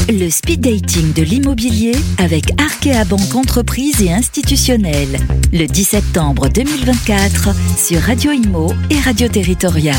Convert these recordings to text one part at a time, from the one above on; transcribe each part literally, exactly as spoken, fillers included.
Le speed dating de l'immobilier avec Arkea Banque Entreprise et Institutionnelle. Le dix septembre deux mille vingt-quatre sur Radio Imo et Radio Territoria.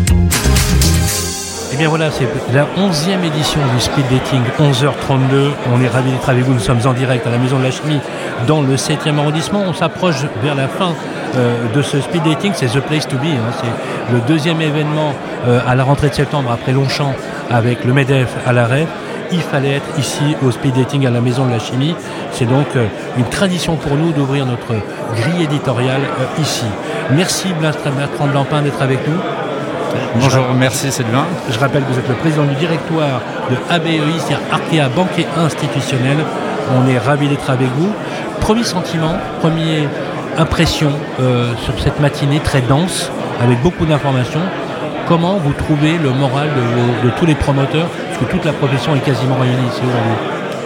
Et bien voilà, c'est la onzième édition du Speed Dating, onze heures trente-deux. On est ravis d'être avec vous. Nous sommes en direct à la Maison de la Chimie dans le septième arrondissement. On s'approche vers la fin euh, de ce Speed Dating. C'est The Place to Be. Hein. C'est le deuxième événement euh, à la rentrée de septembre après Longchamp avec le MEDEF à l'arrêt. Il fallait être ici au Speed Dating à la Maison de la Chimie. C'est donc euh, une tradition pour nous d'ouvrir notre grille éditoriale euh, ici. Merci Bertrand Blampin d'être avec nous. Bonjour, merci Sylvain. Je rappelle que vous êtes le président du directoire de A B E I, c'est-à-dire Arkea Banque et Institutionnelle. On est ravis d'être avec vous. Premier sentiment, première impression euh, sur cette matinée très dense, avec beaucoup d'informations. Comment vous trouvez le moral de, de tous les promoteurs, parce que toute la profession est quasiment réunie ici aujourd'hui?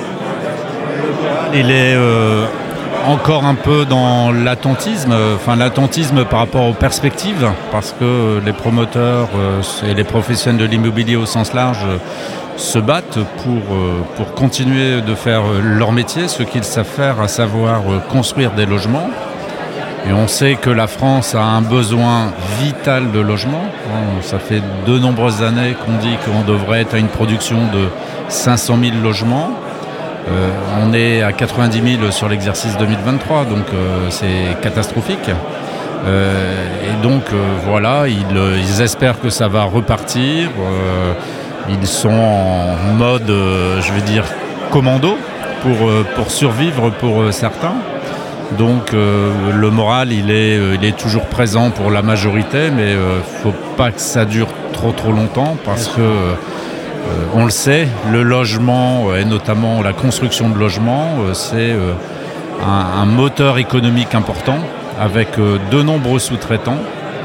Il est euh, encore un peu dans l'attentisme, enfin l'attentisme par rapport aux perspectives, parce que les promoteurs euh, et les professionnels de l'immobilier au sens large euh, se battent pour, euh, pour continuer de faire leur métier, ce qu'ils savent faire, à savoir euh, construire des logements. Et on sait que la France a un besoin vital de logement. Ça fait de nombreuses années qu'on dit qu'on devrait être à une production de cinq cent mille logements. Euh, on est à quatre-vingt-dix mille sur l'exercice deux mille vingt-trois, donc euh, c'est catastrophique. Euh, et donc euh, voilà, ils, ils espèrent que ça va repartir. Euh, ils sont en mode, euh, je vais dire, commando pour, euh, pour survivre pour euh, certains. Donc euh, le moral il est, euh, il est toujours présent pour la majorité, mais il euh, ne faut pas que ça dure trop trop longtemps parce que euh, on le sait, le logement et notamment la construction de logements euh, c'est euh, un, un moteur économique important avec euh, de nombreux sous-traitants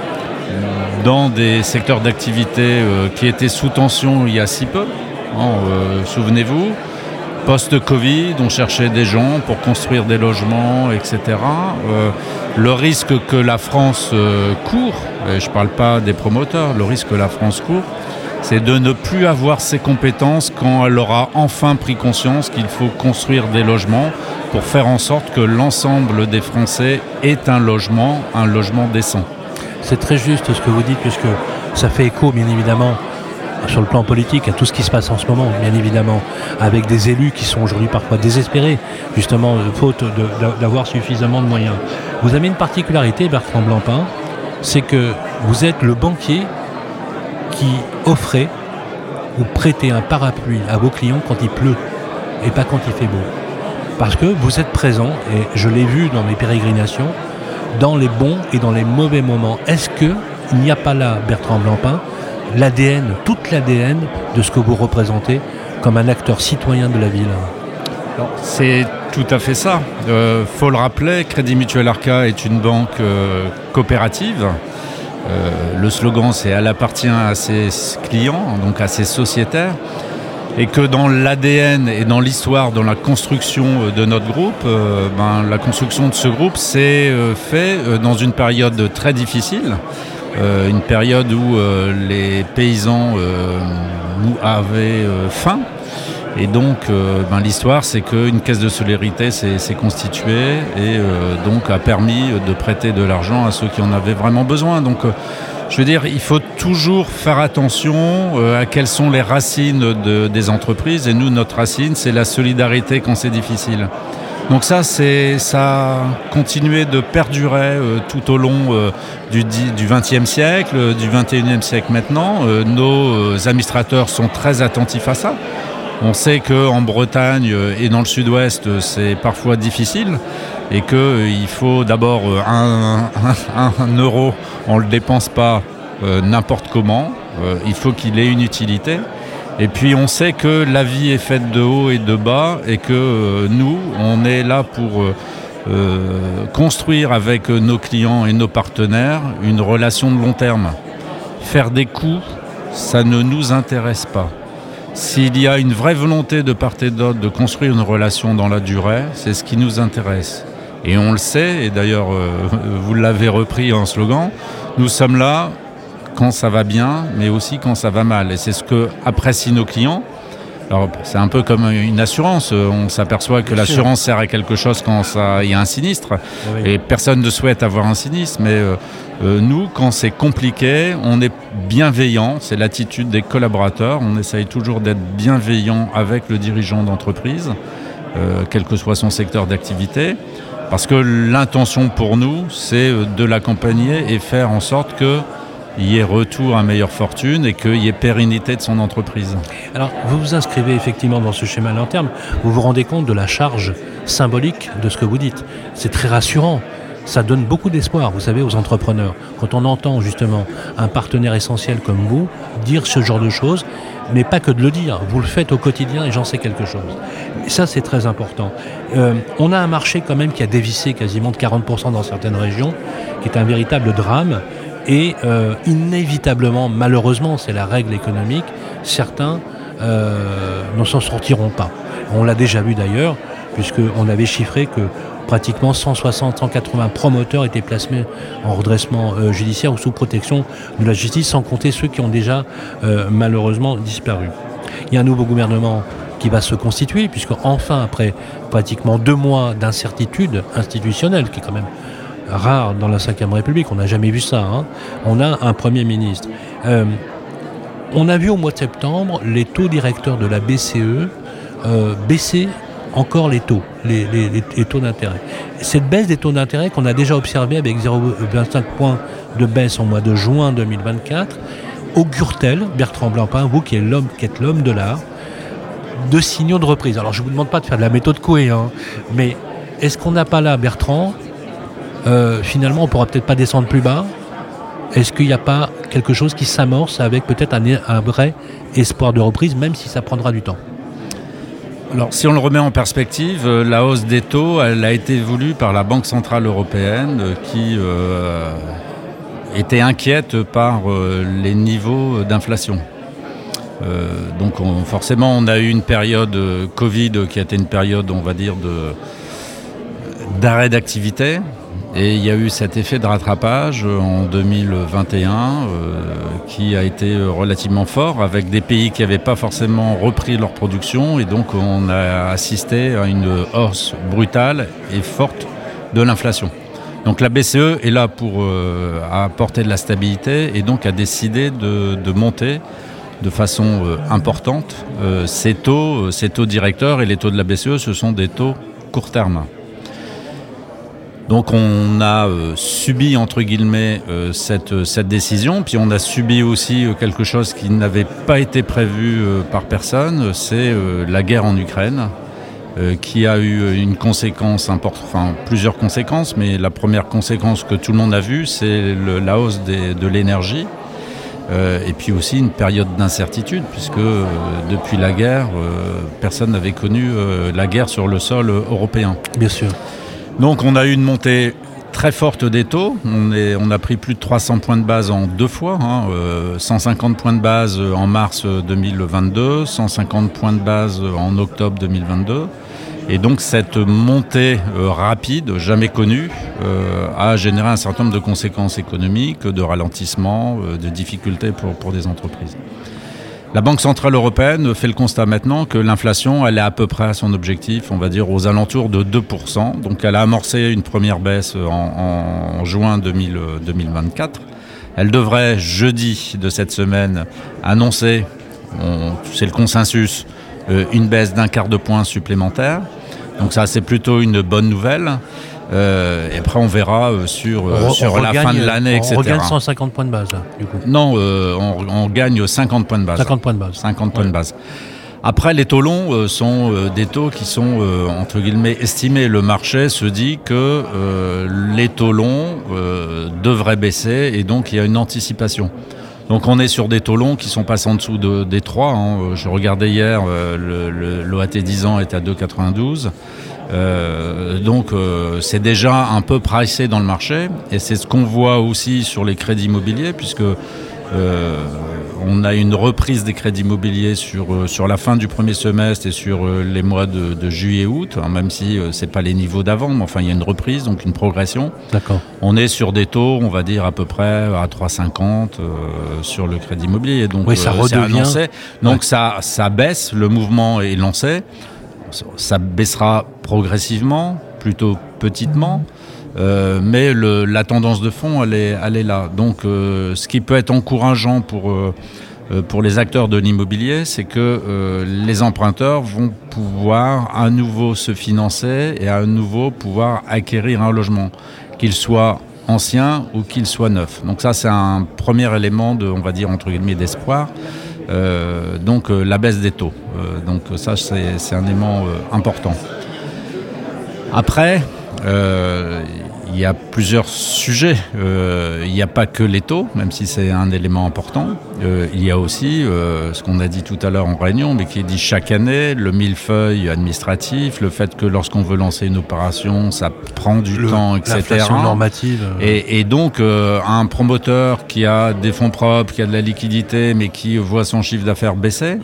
dans des secteurs d'activité euh, qui étaient sous tension il y a si peu, hein, euh, souvenez-vous. Post-Covid, on cherchait des gens pour construire des logements, et cetera. Euh, le risque que la France euh, court, et je ne parle pas des promoteurs, le risque que la France court, c'est de ne plus avoir ses compétences quand elle aura enfin pris conscience qu'il faut construire des logements pour faire en sorte que l'ensemble des Français ait un logement, un logement décent. C'est très juste ce que vous dites, puisque ça fait écho, bien évidemment, sur le plan politique, à tout ce qui se passe en ce moment, bien évidemment, avec des élus qui sont aujourd'hui parfois désespérés, justement, faute de, d'avoir suffisamment de moyens. Vous avez une particularité, Bertrand Blampin, c'est que vous êtes le banquier qui offrait ou prêtait un parapluie à vos clients quand il pleut et pas quand il fait beau. Parce que vous êtes présent, et je l'ai vu dans mes pérégrinations, dans les bons et dans les mauvais moments. Est-ce qu'il n'y a pas là, Bertrand Blampin, l'A D N, toute l'A D N de ce que vous représentez comme un acteur citoyen de la ville? Alors, c'est tout à fait ça. Il euh, faut le rappeler, Crédit Mutuel Arca est une banque euh, coopérative. Euh, le slogan, c'est « Elle appartient à ses clients », donc à ses sociétaires. Et que dans l'A D N et dans l'histoire, dans la construction de notre groupe, euh, ben, la construction de ce groupe s'est euh, fait euh, dans une période très difficile. Euh, une période où euh, les paysans euh, avaient euh, faim. Et donc, euh, ben, l'histoire, c'est qu'une caisse de solidarité s'est, s'est constituée et euh, donc a permis de prêter de l'argent à ceux qui en avaient vraiment besoin. Donc, euh, je veux dire, il faut toujours faire attention euh, à quelles sont les racines de, des entreprises. Et nous, notre racine, c'est la solidarité quand c'est difficile. Donc ça, c'est, ça a continué de perdurer euh, tout au long euh, du, du vingtième siècle, du vingt et unième siècle maintenant. Euh, nos euh, administrateurs sont très attentifs à ça. On sait qu'en Bretagne euh, et dans le sud-ouest, euh, c'est parfois difficile et qu'il euh, faut d'abord euh, un, un, un euro, on ne le dépense pas euh, n'importe comment. Euh, il faut qu'il ait une utilité. Et puis on sait que la vie est faite de haut et de bas et que euh, nous, on est là pour euh, euh, construire avec nos clients et nos partenaires une relation de long terme. Faire des coups, ça ne nous intéresse pas. S'il y a une vraie volonté de part et d'autre de construire une relation dans la durée, c'est ce qui nous intéresse. Et on le sait, et d'ailleurs euh, vous l'avez repris en slogan, nous sommes là quand ça va bien, mais aussi quand ça va mal. Et c'est ce que apprécient nos clients. Alors, c'est un peu comme une assurance. On s'aperçoit que Bien l'assurance sûr. sert à quelque chose quand il y a un sinistre. Oui. Et personne ne souhaite avoir un sinistre. Mais euh, euh, nous, quand c'est compliqué, on est bienveillant. C'est l'attitude des collaborateurs. On essaye toujours d'être bienveillant avec le dirigeant d'entreprise, euh, quel que soit son secteur d'activité. Parce que l'intention pour nous, c'est de l'accompagner et faire en sorte que il y ait retour à meilleure fortune et qu'il y ait pérennité de son entreprise. Alors, vous vous inscrivez effectivement dans ce schéma long terme. Vous vous rendez compte de la charge symbolique de ce que vous dites. C'est très rassurant. Ça donne beaucoup d'espoir, vous savez, aux entrepreneurs. Quand on entend justement un partenaire essentiel comme vous dire ce genre de choses, mais pas que de le dire, vous le faites au quotidien et j'en sais quelque chose. Et ça, c'est très important. Euh, on a un marché quand même qui a dévissé quasiment de quarante pour cent dans certaines régions, qui est un véritable drame. Et euh, inévitablement, malheureusement, c'est la règle économique, certains euh, ne s'en sortiront pas. On l'a déjà vu d'ailleurs, puisqu'on avait chiffré que pratiquement cent soixante à cent quatre-vingts promoteurs étaient placés en redressement euh, judiciaire ou sous protection de la justice, sans compter ceux qui ont déjà euh, malheureusement disparu. Il y a un nouveau gouvernement qui va se constituer, puisque enfin, après pratiquement deux mois d'incertitude institutionnelle, qui est quand même rare dans la cinquième République, on n'a jamais vu ça, hein. On a un Premier ministre. Euh, on a vu au mois de septembre les taux directeurs de la B C E euh, baisser encore les taux, les, les, les taux d'intérêt. Cette baisse des taux d'intérêt qu'on a déjà observée avec zéro virgule vingt-cinq points de baisse au mois de juin deux mille vingt-quatre, augure-t-elle, Bertrand Blancpain, vous qui êtes l'homme, qui êtes l'homme de l'art, de signaux de reprise? Alors je ne vous demande pas de faire de la méthode Coué, hein, mais est-ce qu'on n'a pas là, Bertrand, Euh, finalement, on ne pourra peut-être pas descendre plus bas? Est-ce qu'il n'y a pas quelque chose qui s'amorce avec peut-être un, un vrai espoir de reprise, même si ça prendra du temps? Alors, si on le remet en perspective, la hausse des taux, elle a été voulue par la Banque Centrale Européenne qui euh, était inquiète par euh, les niveaux d'inflation. Euh, donc, on, forcément, on a eu une période euh, Covid qui a été une période, on va dire, de, d'arrêt d'activité. Et il y a eu cet effet de rattrapage en deux mille vingt et un euh, qui a été relativement fort, avec des pays qui n'avaient pas forcément repris leur production. Et donc on a assisté à une hausse brutale et forte de l'inflation. Donc la B C E est là pour euh, apporter de la stabilité et donc a décidé de, de monter de façon euh, importante euh, ces taux, ces taux directeurs. Et les taux de la B C E, ce sont des taux court terme. Donc on a euh, subi entre guillemets euh, cette, cette décision, puis on a subi aussi euh, quelque chose qui n'avait pas été prévu euh, par personne, c'est euh, la guerre en Ukraine, euh, qui a eu une conséquence importante, enfin plusieurs conséquences, mais la première conséquence que tout le monde a vue, c'est le, la hausse des, de l'énergie, euh, et puis aussi une période d'incertitude, puisque euh, depuis la guerre, euh, personne n'avait connu euh, la guerre sur le sol euh, européen. Bien sûr. Donc on a eu une montée très forte des taux, on, est, on a pris plus de trois cents points de base en deux fois, hein, euh, cent cinquante points de base en mars deux mille vingt-deux, cent cinquante points de base en octobre deux mille vingt-deux. Et donc cette montée euh, rapide, jamais connue, euh, a généré un certain nombre de conséquences économiques, de ralentissement, euh, de difficultés pour, pour des entreprises. La Banque Centrale Européenne fait le constat maintenant que l'inflation, elle est à peu près à son objectif, on va dire aux alentours de deux pour cent. Donc elle a amorcé une première baisse en, en juin deux mille vingt-quatre. Elle devrait, jeudi de cette semaine, annoncer, on, c'est le consensus, euh, une baisse d'un quart de point supplémentaire. Donc ça, c'est plutôt une bonne nouvelle. Euh, et après on verra euh, sur, euh, on, sur on la regagne, fin de l'année, on et cetera. On regagne cent cinquante points de base, là, du coup. Non, euh, on, on gagne cinquante points de base. cinquante points de base. cinquante points ouais. de base. Après, les taux longs euh, sont euh, des taux qui sont, euh, entre guillemets, estimés. Le marché se dit que euh, les taux longs euh, devraient baisser et donc il y a une anticipation. Donc on est sur des taux longs qui sont passés en dessous de, des trois. Hein. Je regardais hier, euh, le, le, l'O A T dix ans est à deux virgule quatre-vingt-douze. Euh, donc euh, c'est déjà un peu pricé dans le marché et c'est ce qu'on voit aussi sur les crédits immobiliers puisque Euh, on a une reprise des crédits immobiliers sur, euh, sur la fin du premier semestre et sur euh, les mois de, de juillet-août, hein, même si euh, ce n'est pas les niveaux d'avant, mais enfin il y a une reprise, donc une progression. D'accord. On est sur des taux, on va dire à peu près à trois virgule cinquante euh, sur le crédit immobilier. Donc oui, ça euh, redevient... c'est annoncé. Donc ouais. ça, ça baisse, le mouvement est lancé. Ça baissera progressivement, plutôt petitement. Euh, mais le, la tendance de fond, elle est, elle est là. Donc, euh, ce qui peut être encourageant pour, euh, pour les acteurs de l'immobilier, c'est que euh, les emprunteurs vont pouvoir à nouveau se financer et à nouveau pouvoir acquérir un logement, qu'il soit ancien ou qu'il soit neuf. Donc ça, c'est un premier élément de, on va dire, entre guillemets, d'espoir. Euh, donc, euh, la baisse des taux. Euh, donc ça, c'est, c'est un élément euh, important. Après... Euh, il y a plusieurs sujets. Euh, il n'y a pas que les taux, même si c'est un élément important. Euh, il y a aussi euh, ce qu'on a dit tout à l'heure en réunion, mais qui est dit chaque année, le millefeuille administratif, le fait que lorsqu'on veut lancer une opération, ça prend du le, temps, et cetera. L'inflation normative. Euh... Et, et donc, euh, un promoteur qui a des fonds propres, qui a de la liquidité, mais qui voit son chiffre d'affaires baisser,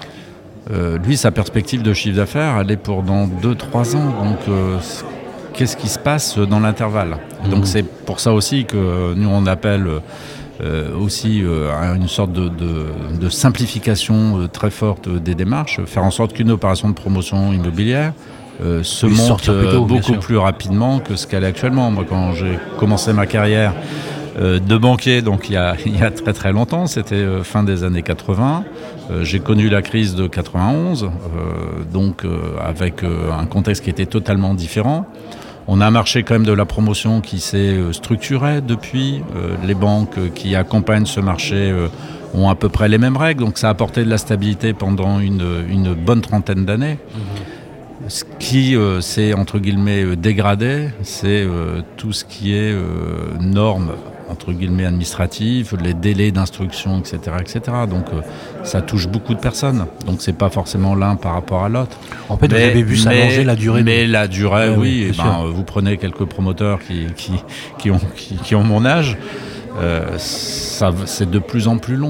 euh, lui, sa perspective de chiffre d'affaires, elle est pour dans deux trois ans. Donc, euh, qu'est-ce qui se passe dans l'intervalle ? Mmh. Donc c'est pour ça aussi que nous on appelle euh, aussi euh, à une sorte de, de, de simplification euh, très forte des démarches, faire en sorte qu'une opération de promotion immobilière euh, se monte euh, beaucoup plus rapidement que ce qu'elle est actuellement. Moi quand j'ai commencé ma carrière euh, de banquier, donc il y, a, il y a très très longtemps, c'était euh, fin des années quatre-vingts, euh, j'ai connu la crise de quatre-vingt-onze, euh, donc euh, avec euh, un contexte qui était totalement différent. On a un marché quand même de la promotion qui s'est structuré depuis. Euh, les banques qui accompagnent ce marché euh, ont à peu près les mêmes règles. Donc ça a apporté de la stabilité pendant une, une bonne trentaine d'années. Mmh. Ce qui euh, s'est, entre guillemets, dégradé, c'est euh, tout ce qui est euh, normes, entre guillemets, administratives, les délais d'instruction, et cetera, et cetera. Donc euh, ça touche beaucoup de personnes. Donc c'est pas forcément l'un par rapport à l'autre. En fait, mais, vous avez vu s'allonger la durée. Mais de... la durée, ouais, oui. oui et ben, vous prenez quelques promoteurs qui, qui, qui, ont, qui, qui ont mon âge, euh, ça, c'est de plus en plus long.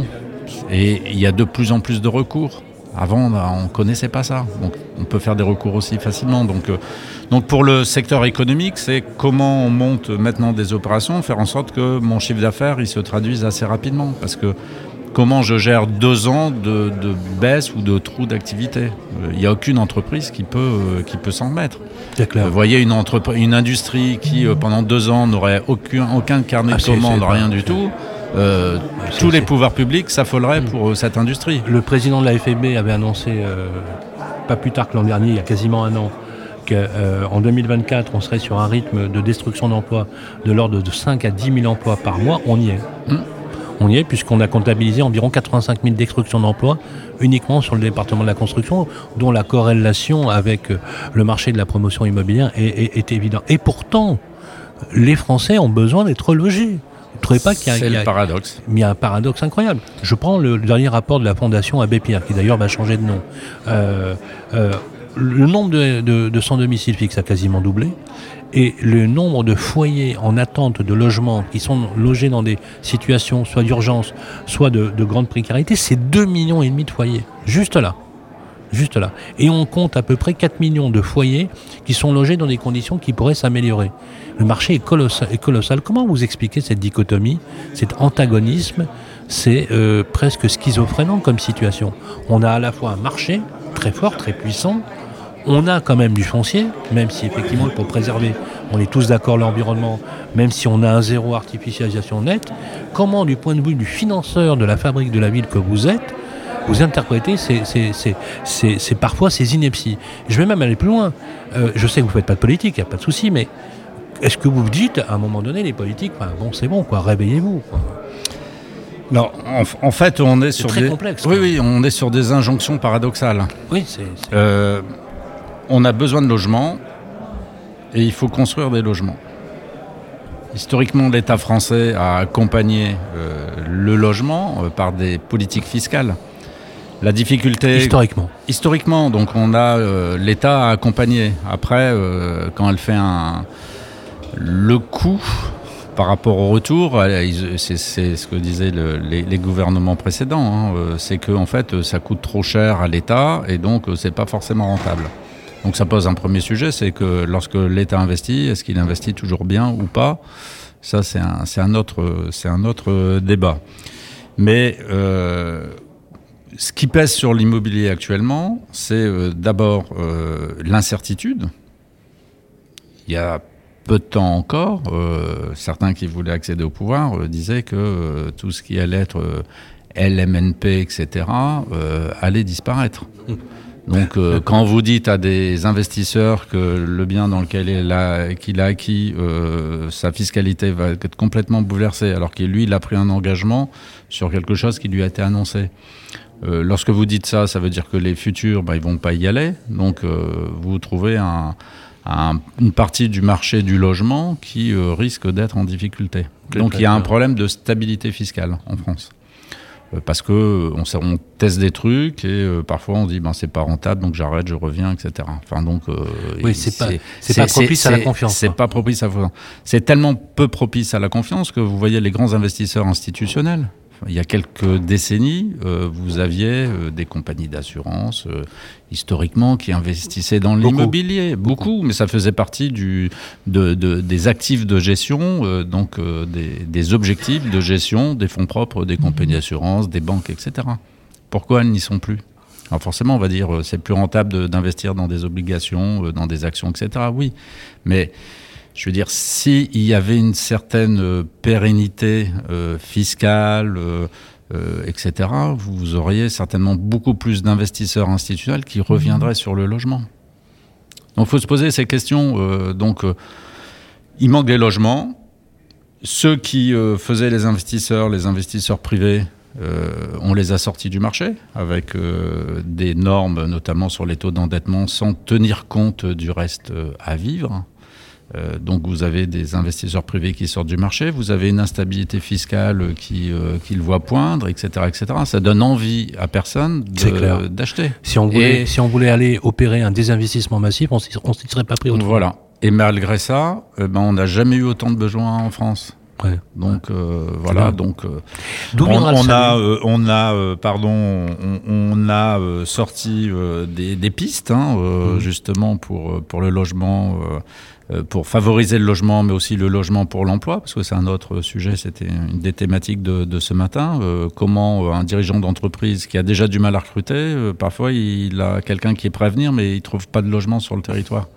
Et il y a de plus en plus de recours. Avant, on ne connaissait pas ça. Donc, on peut faire des recours aussi facilement. Donc, euh, donc, pour le secteur économique, c'est comment on monte maintenant des opérations, faire en sorte que mon chiffre d'affaires il se traduise assez rapidement. Parce que comment je gère deux ans de, de baisse ou de trou d'activité ? Il n'y a aucune entreprise qui peut, euh, qui peut s'en remettre. C'est clair. Vous voyez une, entrep- une industrie qui, euh, pendant deux ans, n'aurait aucun, aucun carnet ah, de commandes, rien du tout. Euh, c'est, tous les c'est... pouvoirs publics s'affoleraient pour euh, cette industrie. Le président de la F N B avait annoncé, euh, pas plus tard que l'an dernier, il y a quasiment un an, qu'en euh, deux mille vingt-quatre, on serait sur un rythme de destruction d'emplois de l'ordre de cinq à dix mille emplois par mois. On y est. Hum. On y est puisqu'on a comptabilisé environ quatre-vingt-cinq mille destructions d'emplois uniquement sur le département de la construction, dont la corrélation avec le marché de la promotion immobilière est, est, est évidente. Et pourtant, les Français ont besoin d'être logés. Vous ne trouvez pas qu'il y a, c'est il y a, le paradoxe. Il y a un paradoxe incroyable. Je prends le, le dernier rapport de la Fondation Abbé Pierre, qui d'ailleurs va changer de nom. Euh, euh, le nombre de, de, de sans-domicile fixe a quasiment doublé. Et le nombre de foyers en attente de logement qui sont logés dans des situations soit d'urgence, soit de, de grande précarité, c'est deux virgule cinq millions de foyers. Juste là. Juste là. Et on compte à peu près quatre millions de foyers qui sont logés dans des conditions qui pourraient s'améliorer. Le marché est colossal. Est colossal. Comment vous expliquez cette dichotomie, cet antagonisme ? C'est euh, presque schizophrénant comme situation. On a à la fois un marché très fort, très puissant. On a quand même du foncier, même si effectivement pour préserver, on est tous d'accord l'environnement, même si on a un zéro artificialisation nette. Comment, du point de vue du financeur de la fabrique de la ville que vous êtes, vous interprétez ces, ces, ces, ces, ces, parfois ces inepties. Je vais même aller plus loin. Euh, je sais que vous ne faites pas de politique, il n'y a pas de souci, mais est-ce que vous vous dites, à un moment donné, les politiques, ben, bon, c'est bon, quoi, réveillez-vous, quoi. Non, en, en fait, on est c'est sur très des... complexe. Oui, oui, on est sur des injonctions paradoxales. Oui, c'est... c'est... Euh, on a besoin de logements et il faut construire des logements. Historiquement, l'État français a accompagné euh, le logement euh, par des politiques fiscales. La difficulté... Historiquement. Historiquement, donc on a... Euh, l'État a accompagné. Après, euh, quand elle fait un... Le coût par rapport au retour, c'est, c'est ce que disaient le, les, les gouvernements précédents, hein, c'est que en fait, ça coûte trop cher à l'État et donc c'est pas forcément rentable. Donc ça pose un premier sujet, c'est que lorsque l'État investit, est-ce qu'il investit toujours bien ou pas ? Ça, c'est un, c'est un autre, c'est un autre débat. Mais euh, ce qui pèse sur l'immobilier actuellement, c'est euh, d'abord euh, l'incertitude. Il y a peu de temps encore, euh, certains qui voulaient accéder au pouvoir euh, disaient que euh, tout ce qui allait être euh, L M N P, et cetera, euh, allait disparaître. Donc, euh, quand vous dites à des investisseurs que le bien dans lequel il a, qu'il a acquis, euh, sa fiscalité va être complètement bouleversée, alors que lui, il a pris un engagement sur quelque chose qui lui a été annoncé. Euh, lorsque vous dites ça, ça veut dire que les futurs, bah, ils vont pas y aller. Donc, euh, vous trouvez un, un, une partie du marché du logement qui euh, risque d'être en difficulté. Donc, il y a un problème de stabilité fiscale en France. Parce que on, on teste des trucs et euh, parfois on dit ben c'est pas rentable donc j'arrête, je reviens, et cetera. Enfin donc euh, oui c'est, c'est pas c'est, c'est pas propice c'est, à la confiance. C'est, c'est pas propice à la confiance. C'est tellement peu propice à la confiance que vous voyez les grands investisseurs institutionnels. Il y a quelques décennies, euh, vous aviez euh, des compagnies d'assurance euh, historiquement qui investissaient dans beaucoup. l'immobilier, beaucoup. beaucoup, mais ça faisait partie du, de, de, des actifs de gestion, euh, donc euh, des, des objectifs de gestion des fonds propres des compagnies d'assurance, des banques, et cetera. Pourquoi elles n'y sont plus ? Alors forcément, on va dire euh, c'est plus rentable de, d'investir dans des obligations, euh, dans des actions, et cetera. Oui, mais je veux dire, s'il y avait une certaine euh, pérennité euh, fiscale, euh, euh, et cetera, vous auriez certainement beaucoup plus d'investisseurs institutionnels qui reviendraient mmh. sur le logement. Donc, il faut se poser ces questions. Euh, donc, euh, il manque des logements. Ceux qui euh, faisaient les investisseurs, les investisseurs privés, euh, on les a sortis du marché avec euh, des normes, notamment sur les taux d'endettement, sans tenir compte du reste euh, à vivre. Euh, donc vous avez des investisseurs privés qui sortent du marché, vous avez une instabilité fiscale qui, euh, qui le voit poindre, et cetera, et cetera. Ça donne envie à personne de, d'acheter. Si on, voulait, Et, si on voulait aller opérer un désinvestissement massif, on ne s'y serait pas pris autrement. Voilà. Et malgré ça, euh, ben, on n'a jamais eu autant de besoins en France. Ouais. Donc euh, voilà, donc euh, D'où on, on a, euh, on a, euh, pardon, on, on a euh, sorti euh, des, des pistes, hein, euh, mmh. justement pour pour le logement, euh, pour favoriser le logement, mais aussi le logement pour l'emploi, parce que c'est un autre sujet. C'était une des thématiques de, de ce matin. Euh, comment un dirigeant d'entreprise qui a déjà du mal à recruter, euh, parfois il a quelqu'un qui est prêt à venir, mais il trouve pas de logement sur le territoire.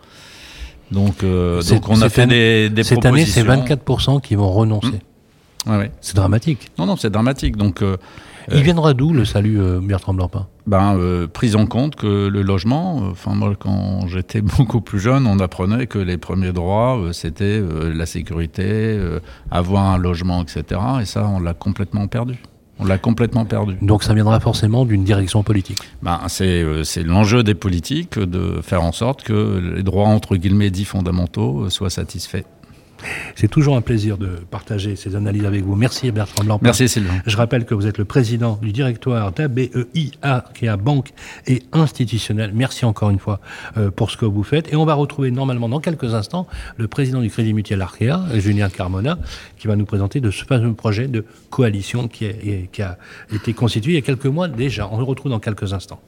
Donc, euh, donc on a fait année, des, des cette propositions. Cette année, c'est vingt-quatre pour cent qui vont renoncer. Mmh. Ouais, ouais. C'est dramatique. Non, non, c'est dramatique. Donc, euh, il euh, viendra d'où le salut euh, Bertrand Blancpain ? Ben, euh, prise en compte que le logement, enfin euh, moi quand j'étais beaucoup plus jeune, on apprenait que les premiers droits, euh, c'était euh, la sécurité, euh, avoir un logement, et cetera. Et ça, on l'a complètement perdu. On l'a complètement perdu. Donc ça viendra forcément d'une direction politique. Ben, c'est, euh, c'est l'enjeu des politiques de faire en sorte que les droits entre guillemets dits fondamentaux euh, soient satisfaits. C'est toujours un plaisir de partager ces analyses avec vous. Merci Bertrand Blancpain. Merci Sylvain. Je rappelle que vous êtes le président du directoire d'A B E I, Arkea Banque et Institutionnel. Merci encore une fois euh, pour ce que vous faites. Et on va retrouver normalement dans quelques instants le président du Crédit Mutuel Arkea, Julien Carmona, qui va nous présenter de ce fameux projet de coalition qui a, qui a été constitué il y a quelques mois déjà. On le retrouve dans quelques instants.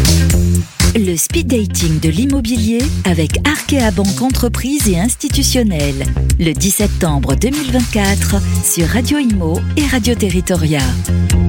Le speed dating de l'immobilier avec Arkea Banque Entreprise et Institutionnelle. Le dix septembre deux mille vingt-quatre sur Radio Imo et Radio Territoria.